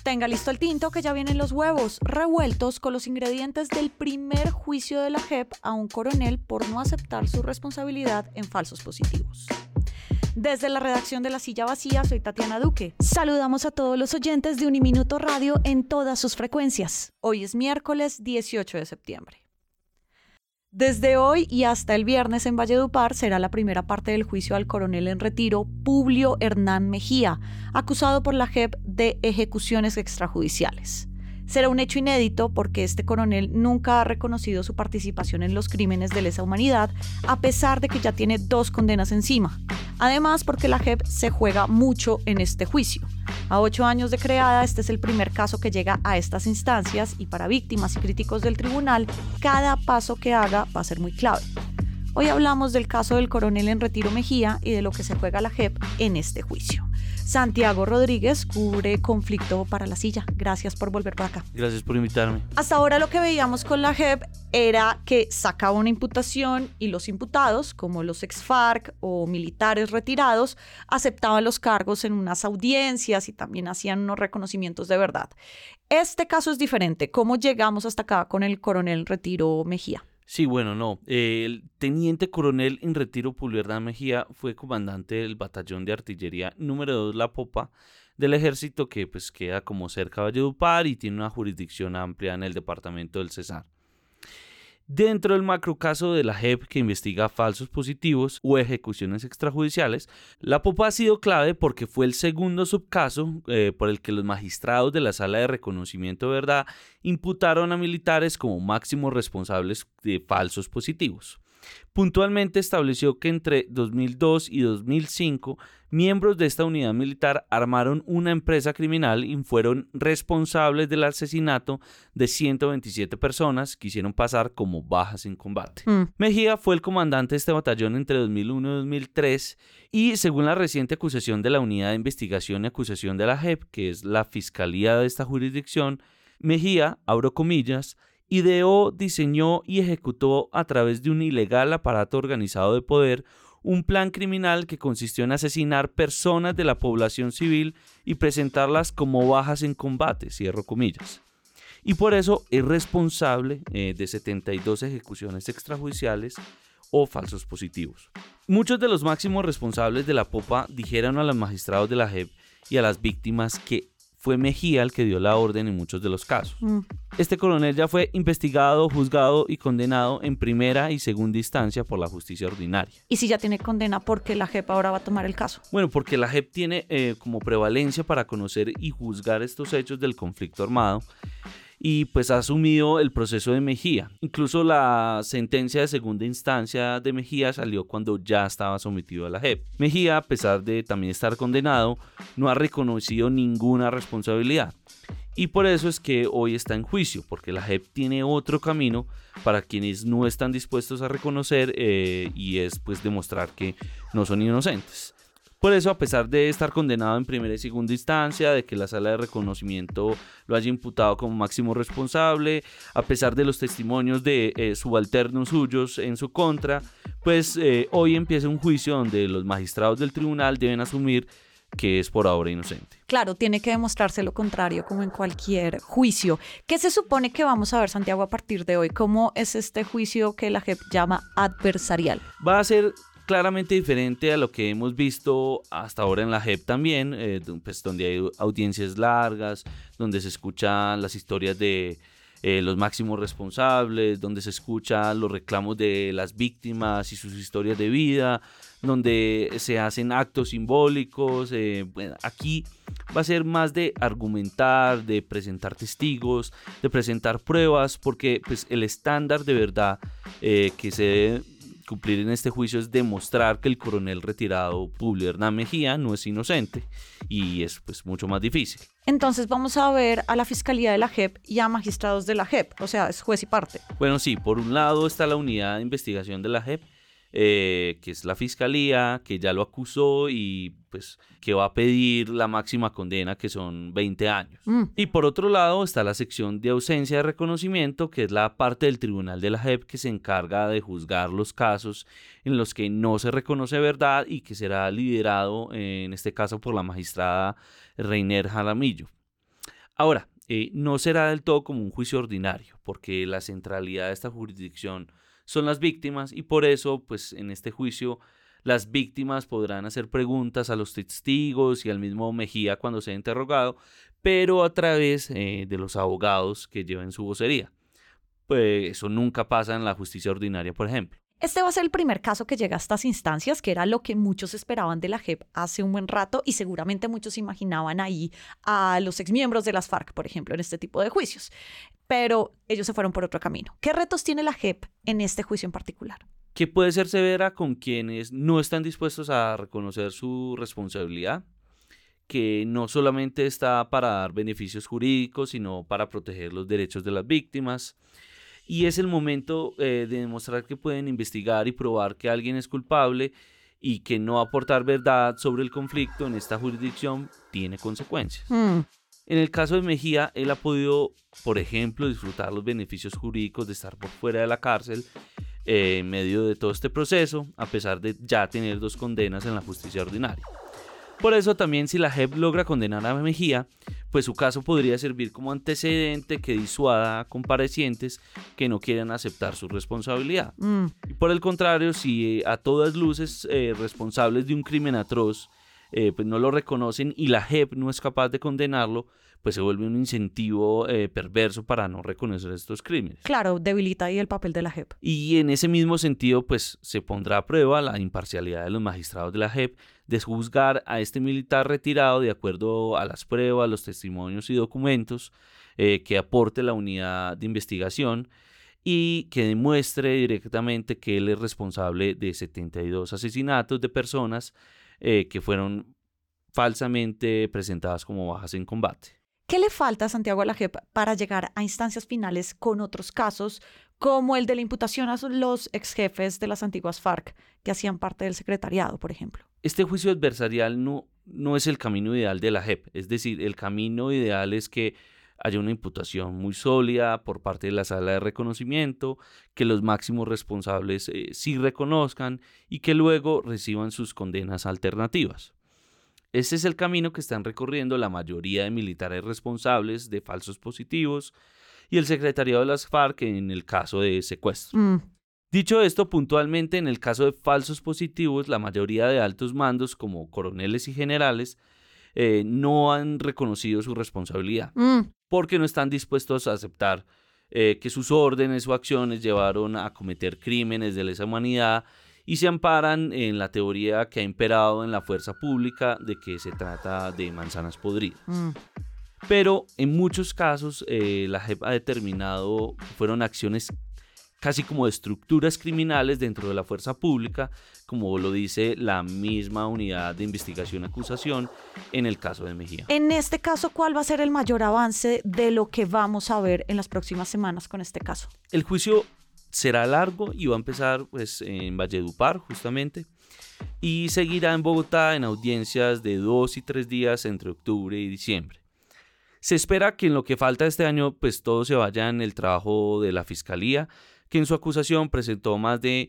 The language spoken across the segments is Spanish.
Tenga listo el tinto que ya vienen los huevos revueltos con los ingredientes del primer juicio de la JEP a un coronel por no aceptar su responsabilidad en falsos positivos. Desde la redacción de La Silla Vacía, soy Tatiana Duque. Saludamos a todos los oyentes de Uniminuto Radio en todas sus frecuencias. Hoy es miércoles 18 de septiembre. Desde hoy y hasta el viernes en Valledupar será la primera parte del juicio al coronel en retiro Publio Hernán Mejía, acusado por la JEP de ejecuciones extrajudiciales. Será un hecho inédito porque este coronel nunca ha reconocido su participación en los crímenes de lesa humanidad, a pesar de que ya tiene 2 condenas encima. Además, porque la JEP se juega mucho en este juicio. A 8 años de creada, este es el primer caso que llega a estas instancias y para víctimas y críticos del tribunal, cada paso que haga va a ser muy clave. Hoy hablamos del caso del coronel en retiro Mejía y de lo que se juega la JEP en este juicio. Santiago Rodríguez cubre conflicto para La Silla. Gracias por volver para acá. Gracias por invitarme. Hasta ahora lo que veíamos con la JEP era que sacaba una imputación y los imputados, como los ex-FARC o militares retirados, aceptaban los cargos en unas audiencias y también hacían unos reconocimientos de verdad. Este caso es diferente. ¿Cómo llegamos hasta acá con el coronel en retiro Mejía? Sí, bueno, no. El teniente coronel en retiro Publio Hernán Mejía fue comandante del batallón de artillería número 2 La Popa del ejército que pues queda como cerca de Valledupar y tiene una jurisdicción amplia en el departamento del Cesar. Dentro del macrocaso de la JEP que investiga falsos positivos o ejecuciones extrajudiciales, La Popa ha sido clave porque fue el segundo subcaso por el que los magistrados de la Sala de Reconocimiento de Verdad imputaron a militares como máximos responsables de falsos positivos. Puntualmente estableció que entre 2002 y 2005 miembros de esta unidad militar armaron una empresa criminal y fueron responsables del asesinato de 127 personas que hicieron pasar como bajas en combate. Mejía fue el comandante de este batallón entre 2001 y 2003 y según la reciente acusación de la Unidad de Investigación y Acusación de la JEP, que es la fiscalía de esta jurisdicción, Mejía, abro comillas, ideó, diseñó y ejecutó a través de un ilegal aparato organizado de poder un plan criminal que consistió en asesinar personas de la población civil y presentarlas como bajas en combate, cierro comillas. Y por eso es responsable de 72 ejecuciones extrajudiciales o falsos positivos. Muchos de los máximos responsables de La Popa dijeron a los magistrados de la JEP y a las víctimas que fue Mejía el que dio la orden en muchos de los casos. Este coronel ya fue investigado, juzgado y condenado en primera y segunda instancia por la justicia ordinaria. Y si ya tiene condena, ¿por qué la JEP ahora va a tomar el caso? Bueno, porque la JEP tiene como prevalencia para conocer y juzgar estos hechos del conflicto armado y pues ha asumido el proceso de Mejía. Incluso la sentencia de segunda instancia de Mejía salió cuando ya estaba sometido a la JEP. Mejía, a pesar de también estar condenado, no ha reconocido ninguna responsabilidad. Y por eso es que hoy está en juicio, porque la JEP tiene otro camino para quienes no están dispuestos a reconocer y es pues demostrar que no son inocentes. Por eso, a pesar de estar condenado en primera y segunda instancia, de que la Sala de Reconocimiento lo haya imputado como máximo responsable, a pesar de los testimonios de subalternos suyos en su contra, pues hoy empieza un juicio donde los magistrados del tribunal deben asumir que es por ahora inocente. Claro, tiene que demostrarse lo contrario, como en cualquier juicio. ¿Qué se supone que vamos a ver, Santiago, a partir de hoy? ¿Cómo es este juicio que la JEP llama adversarial? Va a ser claramente diferente a lo que hemos visto hasta ahora en la JEP también, pues donde hay audiencias largas, donde se escuchan las historias de los máximos responsables, donde se escuchan los reclamos de las víctimas y sus historias de vida, donde se hacen actos simbólicos. Bueno, aquí va a ser más de argumentar, de presentar testigos, de presentar pruebas, porque pues, el estándar de verdad que se debe cumplir en este juicio es demostrar que el coronel retirado Publio Hernán Mejía no es inocente y es pues mucho más difícil. Entonces vamos a ver a la Fiscalía de la JEP y a magistrados de la JEP, o sea, es juez y parte. Bueno, sí, por un lado está la unidad de investigación de la JEP, que es la fiscalía, que ya lo acusó y pues que va a pedir la máxima condena, que son 20 años. Y por otro lado está la sección de ausencia de reconocimiento, que es la parte del tribunal de la JEP que se encarga de juzgar los casos en los que no se reconoce verdad y que será liderado en este caso por la magistrada Reiner Jaramillo. Ahora, no será del todo como un juicio ordinario, porque la centralidad de esta jurisdicción son las víctimas y por eso, pues en este juicio, las víctimas podrán hacer preguntas a los testigos y al mismo Mejía cuando sea interrogado, pero a través de los abogados que lleven su vocería. Pues eso nunca pasa en la justicia ordinaria, por ejemplo. Este va a ser el primer caso que llega a estas instancias, que era lo que muchos esperaban de la JEP hace un buen rato y seguramente muchos imaginaban ahí a los exmiembros de las FARC, por ejemplo, en este tipo de juicios. Pero ellos se fueron por otro camino. ¿Qué retos tiene la JEP en este juicio en particular? Que puede ser severa con quienes no están dispuestos a reconocer su responsabilidad, que no solamente está para dar beneficios jurídicos, sino para proteger los derechos de las víctimas. Y es el momento de demostrar que pueden investigar y probar que alguien es culpable y que no aportar verdad sobre el conflicto en esta jurisdicción tiene consecuencias. En el caso de Mejía, él ha podido, por ejemplo, disfrutar los beneficios jurídicos de estar por fuera de la cárcel en medio de todo este proceso, a pesar de ya tener 2 condenas en la justicia ordinaria. Por eso también, si la JEP logra condenar a Mejía, pues su caso podría servir como antecedente que disuada a comparecientes que no quieren aceptar su responsabilidad. Y por el contrario, si a todas luces responsables de un crimen atroz pues no lo reconocen y la JEP no es capaz de condenarlo, pues se vuelve un incentivo perverso para no reconocer estos crímenes. Claro, debilita ahí el papel de la JEP. Y en ese mismo sentido, pues se pondrá a prueba la imparcialidad de los magistrados de la JEP de juzgar a este militar retirado de acuerdo a las pruebas, los testimonios y documentos que aporte la unidad de investigación y que demuestre directamente que él es responsable de 72 asesinatos de personas que fueron falsamente presentadas como bajas en combate. ¿Qué le falta a Santiago a la JEP para llegar a instancias finales con otros casos, como el de la imputación a los exjefes de las antiguas FARC que hacían parte del secretariado, por ejemplo? Este juicio adversarial no es el camino ideal de la JEP, es decir, el camino ideal es que haya una imputación muy sólida por parte de la sala de reconocimiento, que los máximos responsables sí reconozcan y que luego reciban sus condenas alternativas. Este es el camino que están recorriendo la mayoría de militares responsables de falsos positivos y el secretariado de las FARC en el caso de secuestro. Dicho esto, puntualmente en el caso de falsos positivos, la mayoría de altos mandos como coroneles y generales no han reconocido su responsabilidad porque no están dispuestos a aceptar que sus órdenes o acciones llevaron a cometer crímenes de lesa humanidad y se amparan en la teoría que ha imperado en la fuerza pública de que se trata de manzanas podridas. Pero en muchos casos la JEP ha determinado que fueron acciones casi como de estructuras criminales dentro de la fuerza pública, como lo dice la misma unidad de investigación y acusación en el caso de Mejía. En este caso, ¿cuál va a ser el mayor avance de lo que vamos a ver en las próximas semanas con este caso? El juicio será largo y va a empezar pues, en Valledupar justamente y seguirá en Bogotá en audiencias de 2 y 3 días entre octubre y diciembre. Se espera que en lo que falta este año pues todo se vaya en el trabajo de la Fiscalía, que en su acusación presentó más de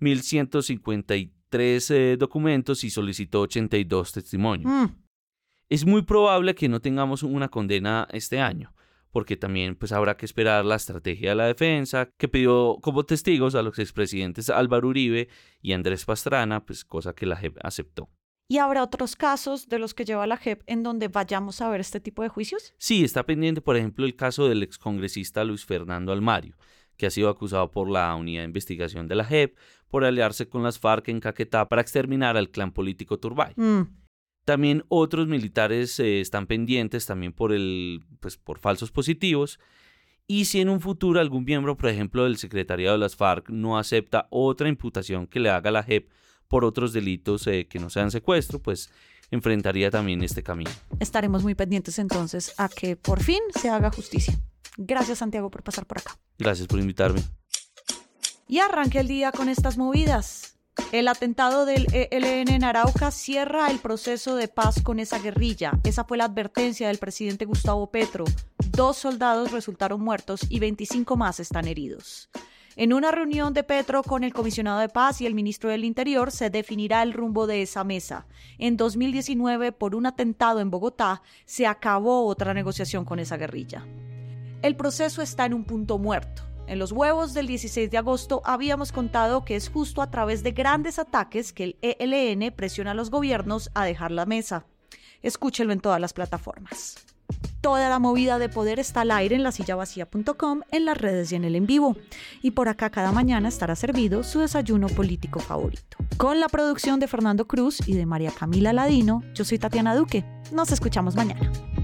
1.153 documentos y solicitó 82 testimonios. Es muy probable que no tengamos una condena este año, porque también pues habrá que esperar la estrategia de la defensa, que pidió como testigos a los expresidentes Álvaro Uribe y Andrés Pastrana, pues cosa que la JEP aceptó. ¿Y habrá otros casos de los que lleva la JEP en donde vayamos a ver este tipo de juicios? Sí, está pendiente, por ejemplo, el caso del excongresista Luis Fernando Almario, que ha sido acusado por la unidad de investigación de la JEP por aliarse con las FARC en Caquetá para exterminar al clan político Turbay. También otros militares están pendientes también por falsos positivos. Y si en un futuro algún miembro, por ejemplo, del secretariado de las FARC no acepta otra imputación que le haga la JEP por otros delitos que no sean secuestro, pues enfrentaría también este camino. Estaremos muy pendientes entonces a que por fin se haga justicia. Gracias, Santiago, por pasar por acá. Gracias por invitarme. Y arranque el día con estas movidas. El atentado del ELN en Arauca cierra el proceso de paz con esa guerrilla. Esa fue la advertencia del presidente Gustavo Petro. 2 soldados resultaron muertos y 25 más están heridos. En una reunión de Petro con el comisionado de paz y el ministro del Interior se definirá el rumbo de esa mesa. En 2019, por un atentado en Bogotá, se acabó otra negociación con esa guerrilla. El proceso está en un punto muerto. En Los Huevos del 16 de agosto habíamos contado que es justo a través de grandes ataques que el ELN presiona a los gobiernos a dejar la mesa. Escúchelo en todas las plataformas. Toda la movida de poder está al aire en lasillavacía.com, en las redes y en el en vivo. Y por acá cada mañana estará servido su desayuno político favorito. Con la producción de Fernando Cruz y de María Camila Ladino, yo soy Tatiana Duque. Nos escuchamos mañana.